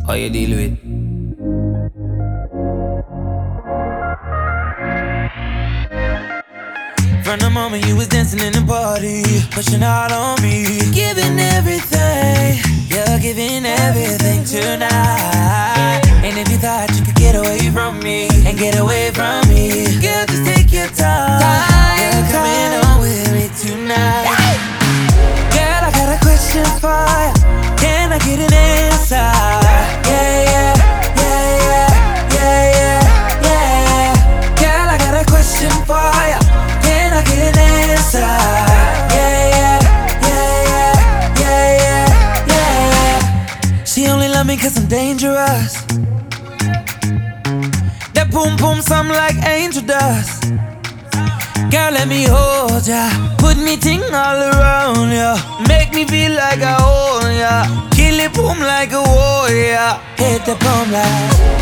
How you deal with? From the moment you was dancing in the party, pushing out on me, giving everything, you're giving everything tonight. And if you thought you could get away from me, and get away from me, girl, just take your time. You're coming on with me tonight. Girl, I got a question for you. Can I get an answer? Yeah, yeah, yeah, yeah, yeah, yeah, yeah. Girl, I got a question for you. Can I get an answer? Yeah, yeah, yeah, yeah, yeah, yeah, yeah. She only love me cause I'm dangerous. That boom boom sound like angel dust. Girl, let me hold ya, put me ting all around ya, make me feel like I own ya, kill it boom like a warrior, hit the boom like